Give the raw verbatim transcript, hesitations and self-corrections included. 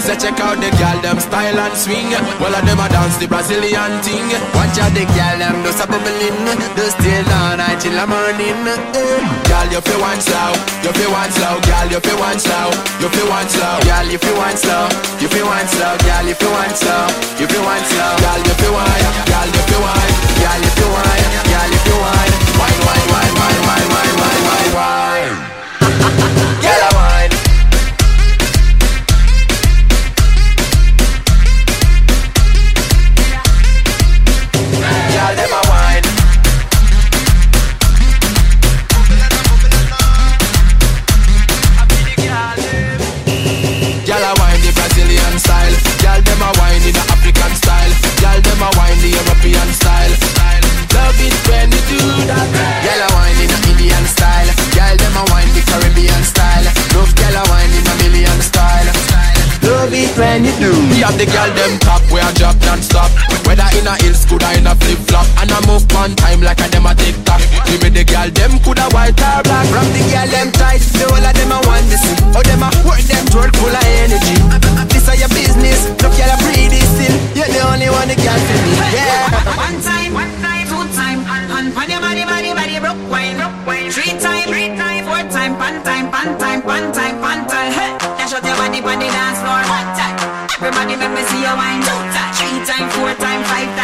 say check out the girl them style and swing. Well of them a dance the Brazilian thing. Watch out the girl them do some bubbling, do still all night till the morning. Girl you feel one slow, you feel one slow. Girl you feel one slow, you feel one slow. Girl you feel one slow, you feel one slow. Girl you feel one slow, you feel one slow. Girl you feel one, girl you feel one, girl you feel one, girl you feel one. Wine, wine, wine, wine, wine, wine, wine, wine, wine. Girl I wine. Girl them a wine. Girl a wine the Brazilian style. Girl them a wine in the African style. Girl them a wine the European style. Love it when you do that. Girl a wine in the Indian style. Girl them a wine the Caribbean style. Love girl a wine in a million style. Love it when you do. We have the girl them top where I drop non-stop. Whether in a hill school or in a flip-flop. And I move one time like a them a TikTok. We made the girl them coulda white or black. From the girl them tight, the whole of them a want to see. How them a work them twerk full of energy. This is your business, look y'all a pretty still. You're the only one that can feel me, yeah. One time, one time, two time. On pan your body, body, body, broke wine, broke wine. Three time, three time, four time, pan time, pan time, pan time, pan time. Hey, dash out your body, body dance floor. One time, everybody make me see your wine. Two time, three time, four time, five time.